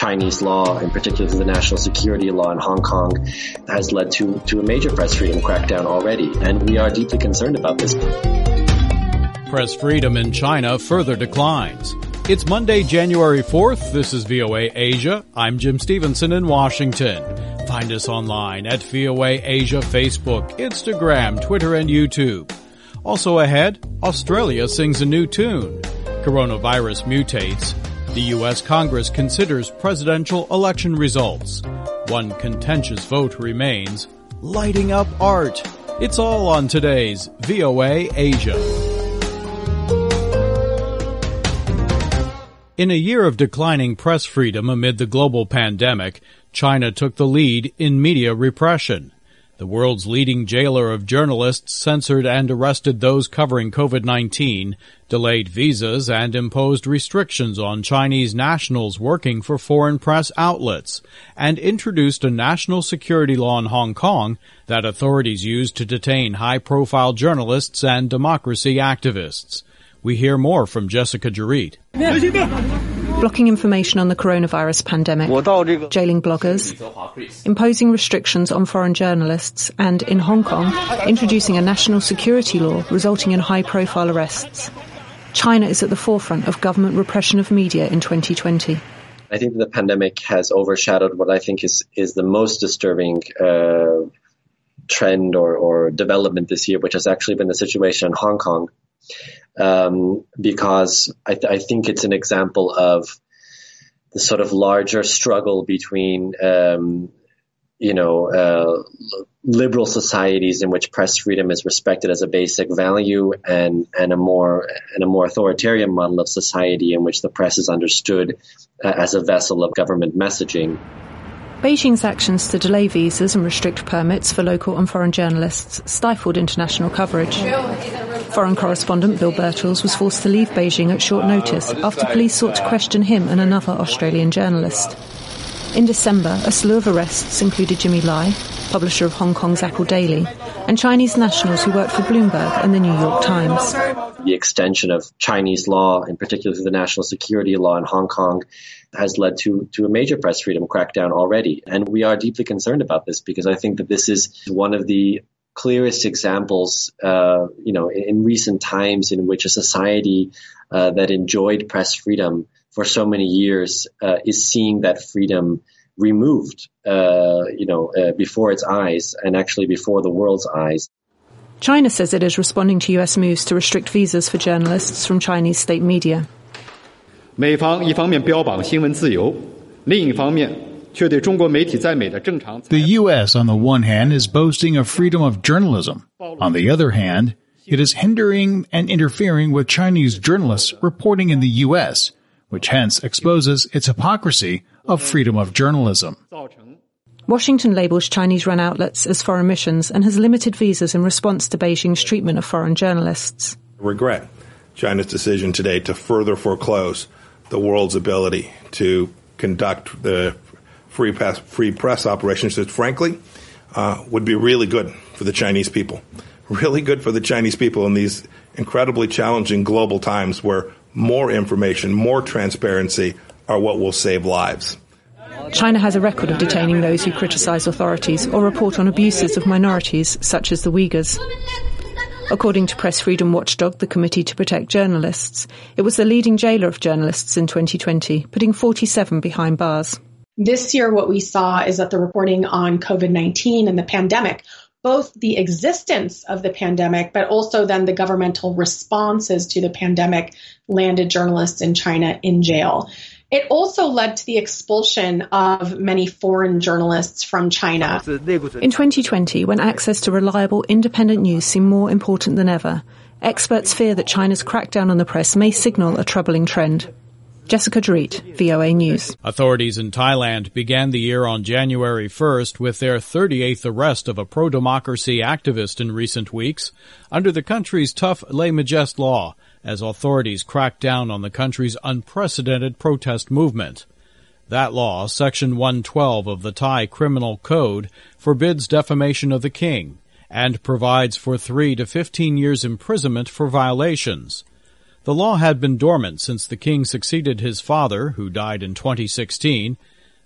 Chinese law, in particular the national security law in Hong Kong, has led to a major press freedom crackdown already, and we are deeply concerned about this. Press freedom in China further declines. It's Monday, January 4th. This is VOA Asia. I'm Jim Stevenson in Washington. Find us online at VOA Asia Facebook, Instagram, Twitter, and YouTube. Also ahead, Australia sings a new tune. Coronavirus mutates. The U.S. Congress considers presidential election results. One contentious vote remains, lighting up art. It's all on today's VOA Asia. In a year of declining press freedom amid the global pandemic, China took the lead in media repression. The world's leading jailer of journalists censored and arrested those covering COVID-19, delayed visas, and imposed restrictions on Chinese nationals working for foreign press outlets, and introduced a national security law in Hong Kong that authorities used to detain high-profile journalists and democracy activists. We hear more from Jessica Jarit. Blocking information on the coronavirus pandemic, jailing bloggers, imposing restrictions on foreign journalists, and, in Hong Kong, introducing a national security law resulting in high-profile arrests. China is at the forefront of government repression of media in 2020. I think the pandemic has overshadowed what I think is the most disturbing trend or development this year, which has actually been the situation in Hong Kong. Because I think it's an example of the sort of larger struggle between, liberal societies in which press freedom is respected as a basic value and a more authoritarian model of society in which the press is understood as a vessel of government messaging. Beijing's actions to delay visas and restrict permits for local and foreign journalists stifled international coverage. Foreign correspondent Bill Birtles was forced to leave Beijing at short notice after police sought to question him and another Australian journalist. In December, a slew of arrests included Jimmy Lai, publisher of Hong Kong's Apple Daily, and Chinese nationals who worked for Bloomberg and the New York Times. The extension of Chinese law, in particular the national security law in Hong Kong, has led to a major press freedom crackdown already. And we are deeply concerned about this because I think that this is one of the clearest examples, in recent times in which a society that enjoyed press freedom for so many years is seeing that freedom removed, before its eyes and actually before the world's eyes. China says it is responding to U.S. moves to restrict visas for journalists from Chinese state media. 美方一方面标榜新闻自由，另一方面却对中国媒体在美的正常。 The U.S. on the one hand is boasting of freedom of journalism. On the other hand, it is hindering and interfering with Chinese journalists reporting in the U.S., which hence exposes its hypocrisy of freedom of journalism. Washington labels Chinese-run outlets as foreign missions and has limited visas in response to Beijing's treatment of foreign journalists. Regret China's decision today to further foreclose the world's ability to conduct the free press operations that, frankly, would be really good for the Chinese people. Really good for the Chinese people in these incredibly challenging global times where more information, more transparency are what will save lives. China has a record of detaining those who criticize authorities or report on abuses of minorities, such as the Uyghurs. According to press freedom watchdog, the Committee to Protect Journalists, it was the leading jailer of journalists in 2020, putting 47 behind bars. This year, what we saw is that the reporting on COVID-19 and the pandemic, both the existence of the pandemic, but also then the governmental responses to the pandemic, landed journalists in China in jail. It also led to the expulsion of many foreign journalists from China. In 2020, when access to reliable, independent news seemed more important than ever, experts fear that China's crackdown on the press may signal a troubling trend. Jessica Jarit, VOA News. Authorities in Thailand began the year on January 1st with their 38th arrest of a pro-democracy activist in recent weeks under the country's tough lèse majesté law, as authorities crack down on the country's unprecedented protest movement. That law, Section 112 of the Thai Criminal Code, forbids defamation of the king and provides for 3 to 15 years imprisonment for violations. The law had been dormant since the king succeeded his father, who died in 2016,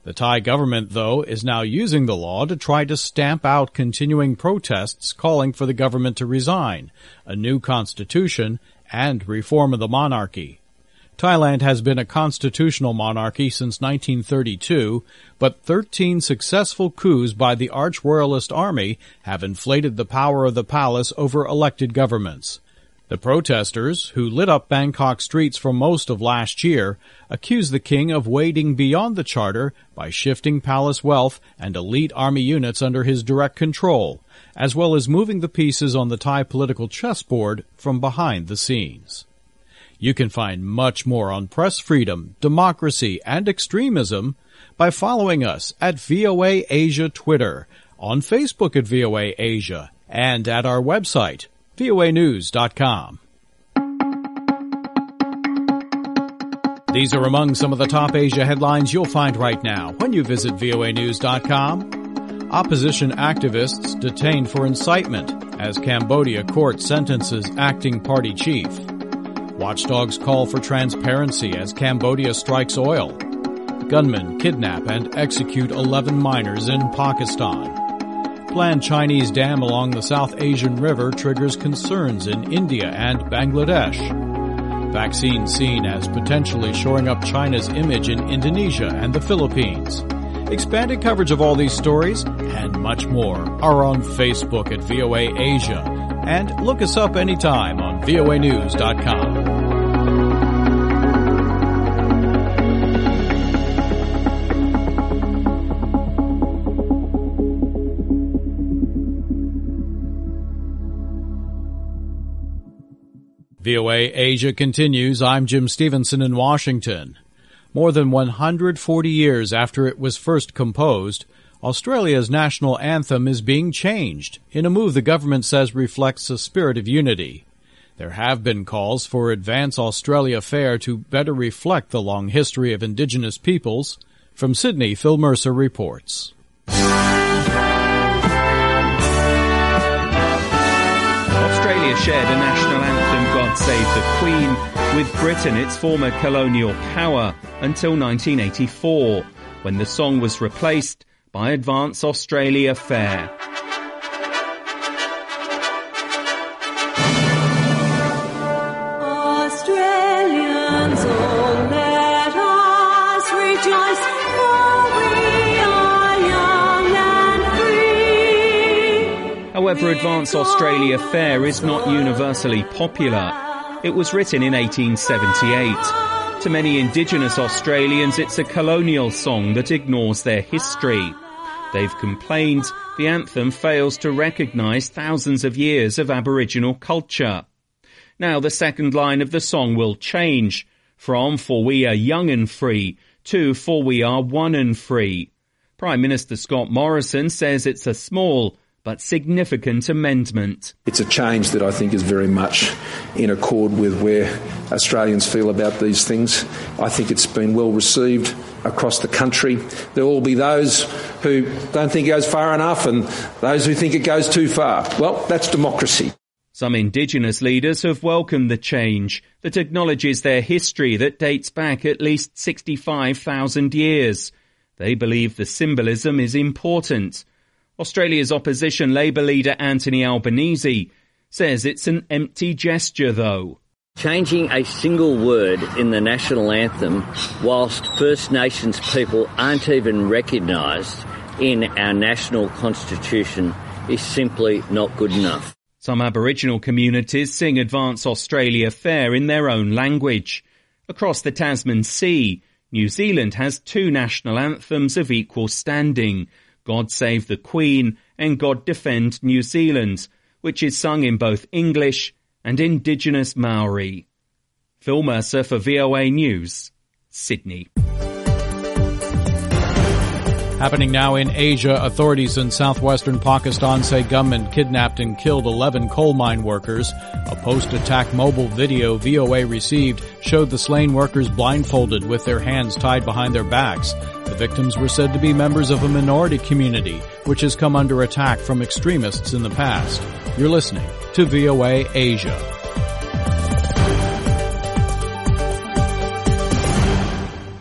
The Thai government, though, is now using the law to try to stamp out continuing protests calling for the government to resign, a new constitution, and reform of the monarchy. Thailand has been a constitutional monarchy since 1932, but 13 successful coups by the arch-royalist army have inflated the power of the palace over elected governments. The protesters, who lit up Bangkok streets for most of last year, accuse the king of wading beyond the charter by shifting palace wealth and elite army units under his direct control, as well as moving the pieces on the Thai political chessboard from behind the scenes. You can find much more on press freedom, democracy, and extremism by following us at VOA Asia Twitter, on Facebook at VOA Asia, and at our website, voanews.com. These are among some of the top Asia headlines you'll find right now when you visit voanews.com. Opposition activists detained for incitement as Cambodia court sentences acting party chief. Watchdogs call for transparency as Cambodia strikes oil. Gunmen kidnap and execute 11 miners in Pakistan. Planned Chinese dam along the South Asian River triggers concerns in India and Bangladesh. Vaccine seen as potentially shoring up China's image in Indonesia and the Philippines. Expanded coverage of all these stories and much more are on Facebook at VOA Asia. And look us up anytime on voanews.com. VOA Asia continues. I'm Jim Stevenson in Washington. More than 140 years after it was first composed, Australia's national anthem is being changed in a move the government says reflects a spirit of unity. There have been calls for Advance Australia Fair to better reflect the long history of Indigenous peoples. From Sydney, Phil Mercer reports. Australia shared a national anthem, God Save the Queen, with Britain, its former colonial power, until 1984, when the song was replaced by Advance Australia Fair. Australians, oh, let us rejoice, for we are young and free. However, Advance Australia Fair is not universally popular. It was written in 1878. To many Indigenous Australians, it's a colonial song that ignores their history. They've complained the anthem fails to recognise thousands of years of Aboriginal culture. Now the second line of the song will change from "For we are young and free" to "For we are one and free." Prime Minister Scott Morrison says it's a small but significant amendment. It's a change that I think is very much in accord with where Australians feel about these things. I think it's been well received across the country. There will be those who don't think it goes far enough and those who think it goes too far. Well, that's democracy. Some Indigenous leaders have welcomed the change that acknowledges their history that dates back at least 65,000 years. They believe the symbolism is important. Australia's opposition Labour leader Anthony Albanese says it's an empty gesture, though. Changing a single word in the national anthem whilst First Nations people aren't even recognised in our national constitution is simply not good enough. Some Aboriginal communities sing Advance Australia Fair in their own language. Across the Tasman Sea, New Zealand has two national anthems of equal standing, God Save the Queen and God Defend New Zealand, which is sung in both English and Indigenous Maori. Phil Mercer for VOA News, Sydney. Happening now in Asia, authorities in southwestern Pakistan say gunmen kidnapped and killed 11 coal mine workers. A post-attack mobile video VOA received showed the slain workers blindfolded with their hands tied behind their backs. The victims were said to be members of a minority community, which has come under attack from extremists in the past. You're listening to VOA Asia. We're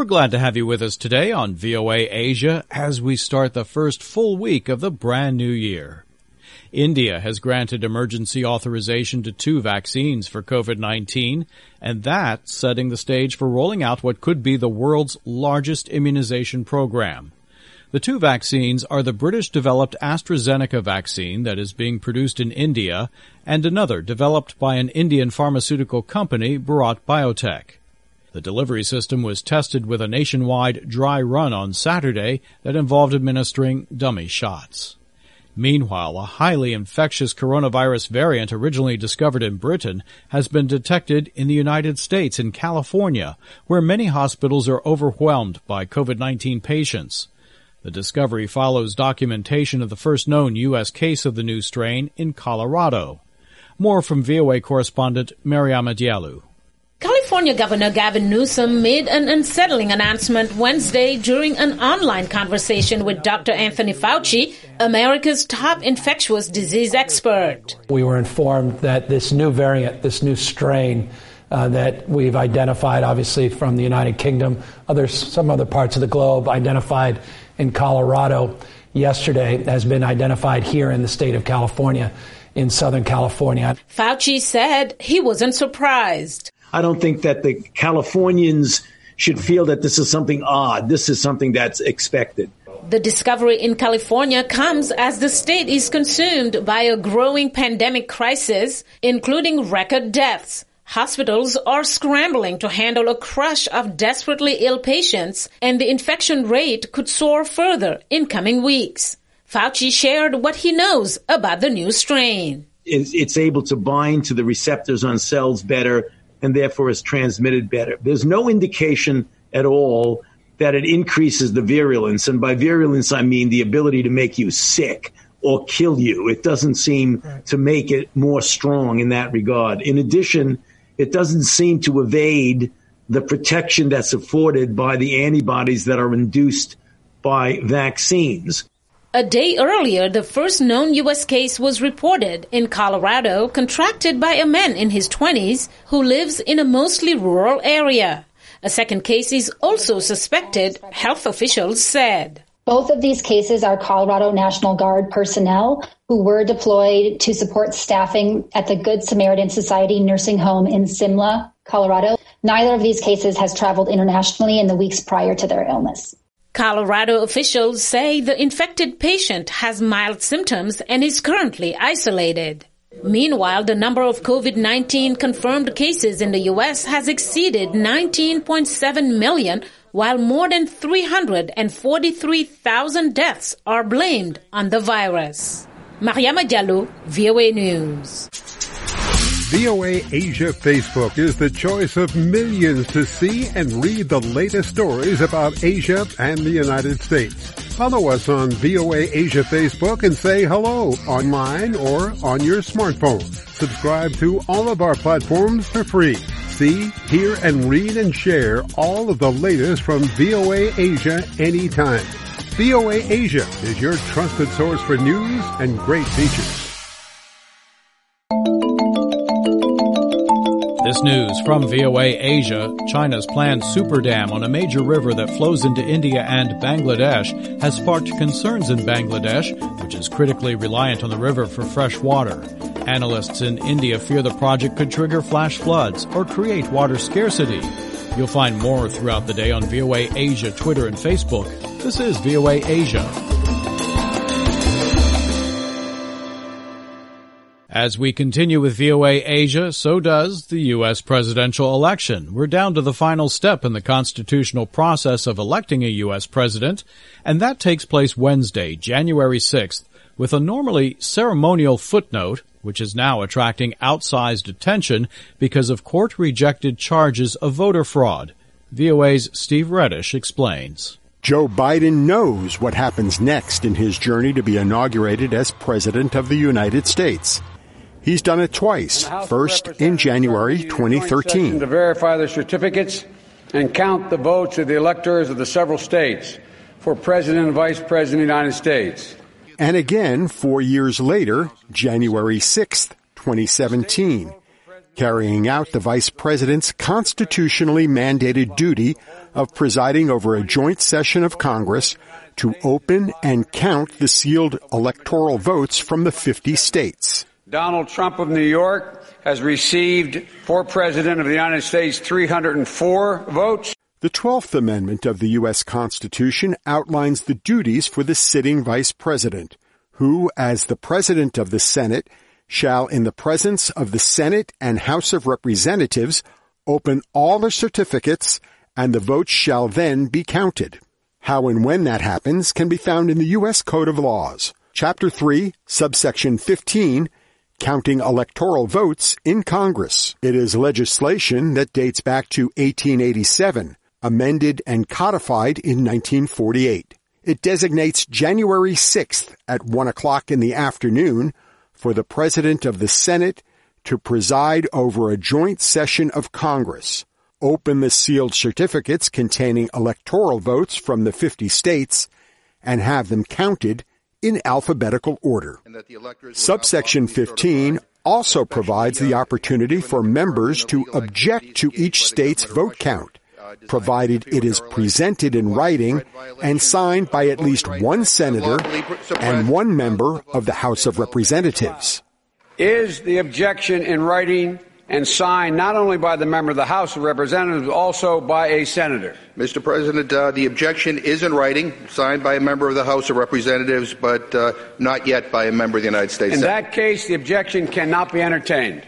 We're glad to have you with us today on VOA Asia as we start the first full week of the brand new year. India has granted emergency authorization to 2 vaccines for COVID-19, and that's setting the stage for rolling out what could be the world's largest immunization program. The 2 vaccines are the British-developed AstraZeneca vaccine that is being produced in India and another developed by an Indian pharmaceutical company, Bharat Biotech. The delivery system was tested with a nationwide dry run on Saturday that involved administering dummy shots. Meanwhile, a highly infectious coronavirus variant originally discovered in Britain has been detected in the United States in California, where many hospitals are overwhelmed by COVID-19 patients. The discovery follows documentation of the first known U.S. case of the new strain in Colorado. More from VOA correspondent Mariama Diallo. California Governor Gavin Newsom made an unsettling announcement Wednesday during an online conversation with Dr. Anthony Fauci, America's top infectious disease expert. We were informed that this new variant, this new strain that we've identified, obviously from the United Kingdom, some other parts of the globe, identified in Colorado yesterday, has been identified here in the state of California, in Southern California. Fauci said he wasn't surprised. I don't think that the Californians should feel that this is something odd. This is something that's expected. The discovery in California comes as the state is consumed by a growing pandemic crisis, including record deaths. Hospitals are scrambling to handle a crush of desperately ill patients, and the infection rate could soar further in coming weeks. Fauci shared what he knows about the new strain. It's able to bind to the receptors on cells better, and therefore is transmitted better. There's no indication at all that it increases the virulence. And by virulence, I mean the ability to make you sick or kill you. It doesn't seem to make it more strong in that regard. In addition, it doesn't seem to evade the protection that's afforded by the antibodies that are induced by vaccines. A day earlier, the first known U.S. case was reported in Colorado, contracted by a man in his 20s who lives in a mostly rural area. A second case is also suspected, health officials said. Both of these cases are Colorado National Guard personnel who were deployed to support staffing at the Good Samaritan Society nursing home in Simla, Colorado. Neither of these cases has traveled internationally in the weeks prior to their illness. Colorado officials say the infected patient has mild symptoms and is currently isolated. Meanwhile, the number of COVID-19 confirmed cases in the U.S. has exceeded 19.7 million, while more than 343,000 deaths are blamed on the virus. Mariama Diallo, VOA News. VOA Asia Facebook is the choice of millions to see and read the latest stories about Asia and the United States. Follow us on VOA Asia Facebook and say hello online or on your smartphone. Subscribe to all of our platforms for free. See, hear, and read and share all of the latest from VOA Asia anytime. VOA Asia is your trusted source for news and great features. This news from VOA Asia. China's planned super dam on a major river that flows into India and Bangladesh has sparked concerns in Bangladesh, which is critically reliant on the river for fresh water. Analysts in India fear the project could trigger flash floods or create water scarcity. You'll find more throughout the day on VOA Asia, Twitter, and Facebook. This is VOA Asia. As we continue with VOA Asia, so does the U.S. presidential election. We're down to the final step in the constitutional process of electing a U.S. president, and that takes place Wednesday, January 6th, with a normally ceremonial footnote, which is now attracting outsized attention because of court-rejected charges of voter fraud. VOA's Steve Reddish explains. Joe Biden knows what happens next in his journey to be inaugurated as President of the United States. He's done it twice, first in January 2013. To verify the certificates and count the votes of the electors of the several states for President and Vice President of the United States. And again 4 years later, January 6th, 2017. carrying out the vice president's constitutionally mandated duty of presiding over a joint session of Congress to open and count the sealed electoral votes from the 50 states. Donald Trump of New York has received, for President of the United States, 304 votes. The 12th Amendment of the U.S. Constitution outlines the duties for the sitting vice president, who, as the President of the Senate, shall, in the presence of the Senate and House of Representatives, open all the certificates, and the votes shall then be counted. How and when that happens can be found in the U.S. Code of Laws, Chapter 3, subsection 15, Counting Electoral Votes in Congress. It is legislation that dates back to 1887, amended and codified in 1948. It designates January 6th at 1 o'clock in the afternoon for the President of the Senate to preside over a joint session of Congress, open the sealed certificates containing electoral votes from the 50 states, and have them counted in alphabetical order. Subsection 15 also provides the opportunity for members to object to each state's vote count, provided it is presented in writing and signed by at least one senator and one member of the House of Representatives. Is the objection in writing and signed not only by the member of the House of Representatives, but also by a senator? Mr. President, the objection is in writing, signed by a member of the House of Representatives, but not yet by a member of the United States Senate. In that case, the objection cannot be entertained.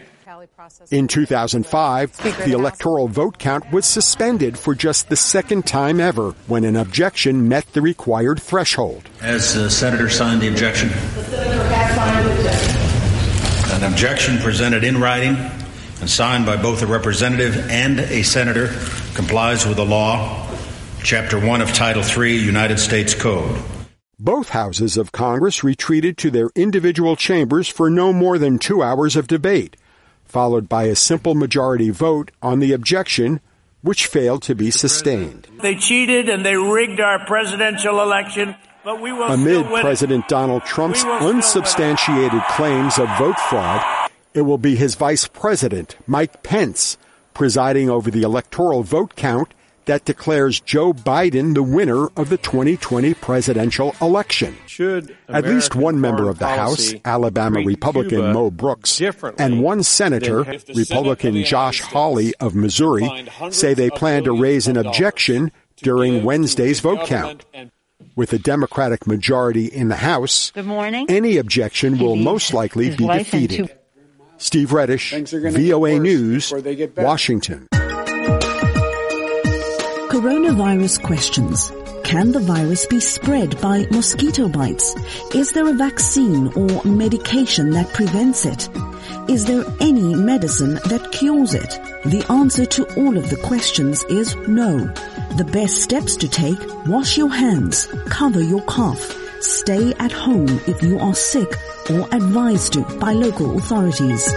In 2005, the electoral vote count was suspended for just the second time ever when an objection met the required threshold. Has the senator signed the objection? The senator has signed the objection. An objection presented in writing and signed by both a representative and a senator complies with the law, Chapter 1 of Title 3, United States Code. Both houses of Congress retreated to their individual chambers for no more than 2 hours of debate, followed by a simple majority vote on the objection, which failed to be sustained. They cheated and they rigged our presidential election, but we will Amid still win President Donald Trump's unsubstantiated claims of vote fraud, it will be his Vice President, Mike Pence, presiding over the electoral vote count that declares Joe Biden the winner of the 2020 presidential election. At least one member of the House, Alabama Republican Mo Brooks, and one senator, Republican Josh Hawley of Missouri, say they plan to raise an objection during Wednesday's vote count. With a Democratic majority in the House, any objection will most likely be defeated. Steve Reddish, VOA News, Washington. Coronavirus questions. Can the virus be spread by mosquito bites? Is there a vaccine or medication that prevents it? Is there any medicine that cures it? The answer to all of the questions is no. The best steps to take: wash your hands, cover your cough, stay at home if you are sick or advised to by local authorities.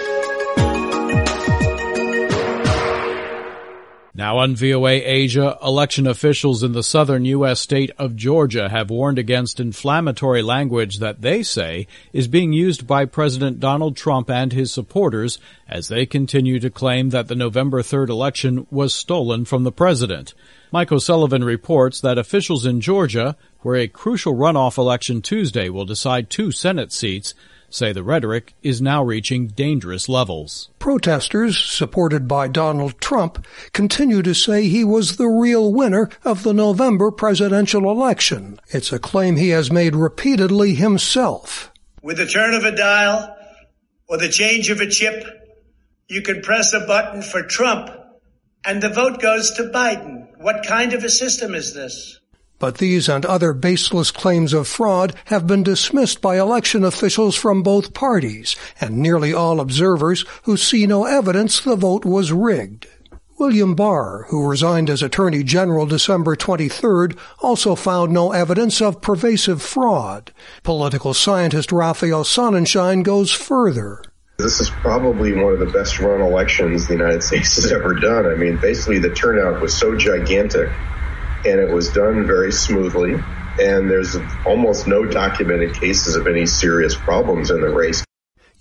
Now on VOA Asia, election officials in the southern U.S. state of Georgia have warned against inflammatory language that they say is being used by President Donald Trump and his supporters as they continue to claim that the November 3rd election was stolen from the president. Mike O'Sullivan reports that officials in Georgia, where a crucial runoff election Tuesday will decide 2 Senate seats, say the rhetoric is now reaching dangerous levels. Protesters, supported by Donald Trump, continue to say he was the real winner of the November presidential election. It's a claim he has made repeatedly himself. With the turn of a dial or the change of a chip, you can press a button for Trump and the vote goes to Biden. What kind of a system is this? But these and other baseless claims of fraud have been dismissed by election officials from both parties and nearly all observers who see no evidence the vote was rigged. William Barr, who resigned as Attorney General December 23rd, also found no evidence of pervasive fraud. Political scientist Raphael Sonnenschein goes further. This is probably one of the best run elections the United States has ever done. I mean, basically the turnout was so gigantic, and it was done very smoothly, and there's almost no documented cases of any serious problems in the race.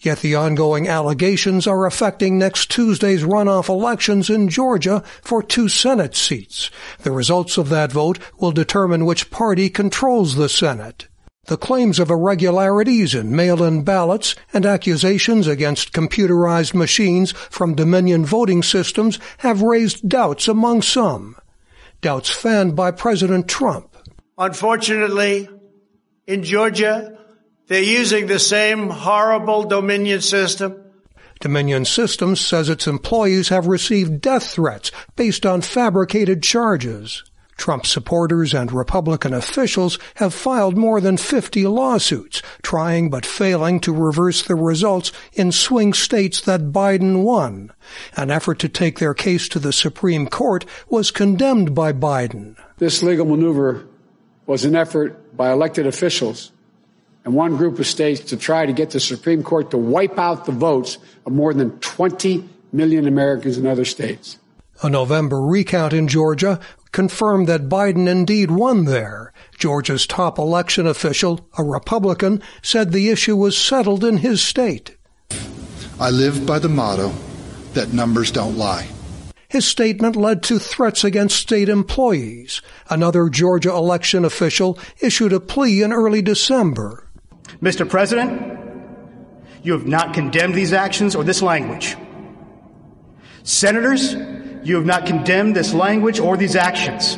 Yet the ongoing allegations are affecting next Tuesday's runoff elections in Georgia for 2 Senate seats. The results of that vote will determine which party controls the Senate. The claims of irregularities in mail-in ballots and accusations against computerized machines from Dominion voting systems have raised doubts among some. Doubts fanned by President Trump. Unfortunately, in Georgia, they're using the same horrible Dominion system. Dominion Systems says its employees have received death threats based on fabricated charges. Trump supporters and Republican officials have filed more than 50 lawsuits, trying but failing to reverse the results in swing states that Biden won. An effort to take their case to the Supreme Court was condemned by Biden. This legal maneuver was an effort by elected officials and one group of states to try to get the Supreme Court to wipe out the votes of more than 20 million Americans in other states. A November recount in Georgia confirmed that Biden indeed won there. Georgia's top election official, a Republican, said the issue was settled in his state. I live by the motto that numbers don't lie. His statement led to threats against state employees. Another Georgia election official issued a plea in early December. Mr. President, you have not condemned these actions or this language. Senators, you have not condemned this language or these actions.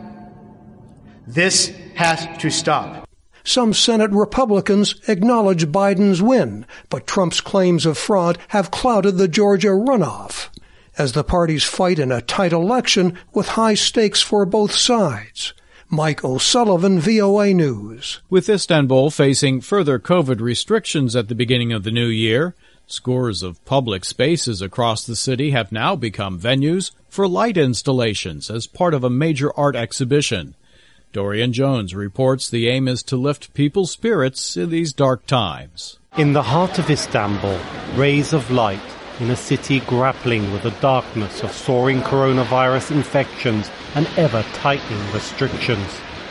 This has to stop. Some Senate Republicans acknowledge Biden's win, but Trump's claims of fraud have clouded the Georgia runoff, as the parties fight in a tight election with high stakes for both sides. Mike O'Sullivan, VOA News. With Istanbul facing further COVID restrictions at the beginning of the new year, scores of public spaces across the city have now become venues for light installations as part of a major art exhibition. Dorian Jones reports the aim is to lift people's spirits in these dark times. In the heart of Istanbul, rays of light in a city grappling with the darkness of soaring coronavirus infections and ever-tightening restrictions.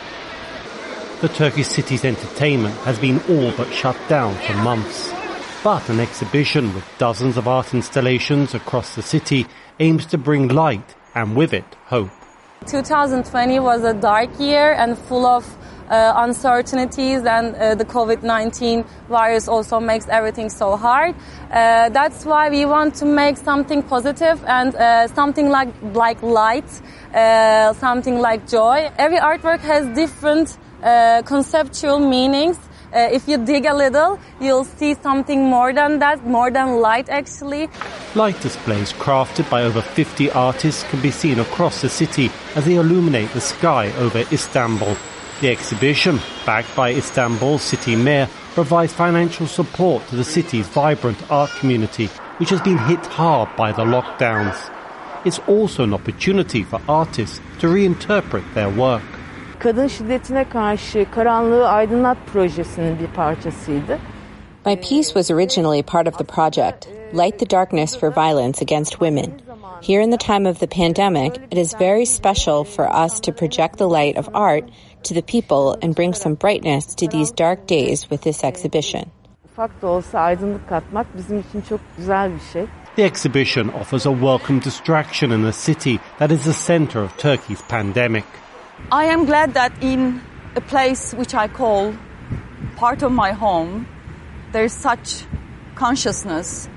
The Turkish city's entertainment has been all but shut down for months. But an exhibition with dozens of art installations across the city aims to bring light and with it hope. 2020 was a dark year and full of uncertainties, and the COVID-19 virus also makes everything so hard. That's why we want to make something positive and something like light, something like joy. Every artwork has different conceptual meanings. If you dig a little, you'll see something more than that, more than light actually. Light displays crafted by over 50 artists can be seen across the city as they illuminate the sky over Istanbul. The exhibition, backed by Istanbul city mayor, provides financial support to the city's vibrant art community, which has been hit hard by the lockdowns. It's also an opportunity for artists to reinterpret their work. Kadın şiddetine karşı Karanlığı Aydınlat projesinin bir parçasıydı. My piece was originally part of the project, Light the Darkness for Violence Against Women. Here in the time of the pandemic, it is very special for us to project the light of art to the people and bring some brightness to these dark days with this exhibition. Ufak da olsa aydınlık katmak bizim için çok güzel bir şey. The exhibition offers a welcome distraction in a city that is the center of Turkey's pandemic. I am glad that in a place which I call part of my home, there is such consciousness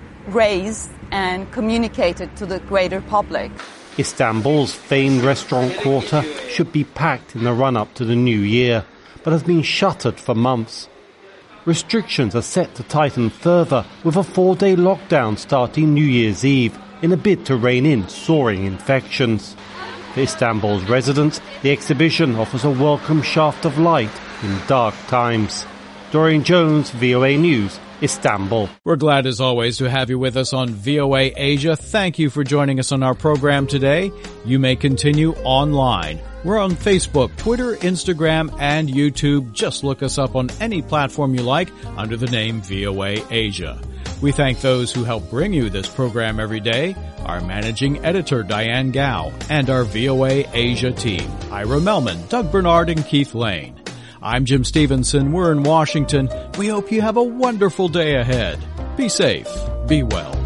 raised and communicated to the greater public. Istanbul's famed restaurant quarter should be packed in the run-up to the new year, but has been shuttered for months. Restrictions are set to tighten further, with a 4-day lockdown starting New Year's Eve in a bid to rein in soaring infections. For Istanbul's residents, the exhibition offers a welcome shaft of light in dark times. Dorian Jones, VOA News, Istanbul. We're glad as always to have you with us on VOA Asia. Thank you for joining us on our program today. You may continue online. We're on Facebook, Twitter, Instagram, and YouTube. Just look us up on any platform you like under the name VOA Asia. We thank those who help bring you this program every day, our managing editor Diane Gao, and our VOA Asia team, Ira Melman, Doug Bernard, and Keith Lane. I'm Jim Stevenson. We're in Washington. We hope you have a wonderful day ahead. Be safe. Be well.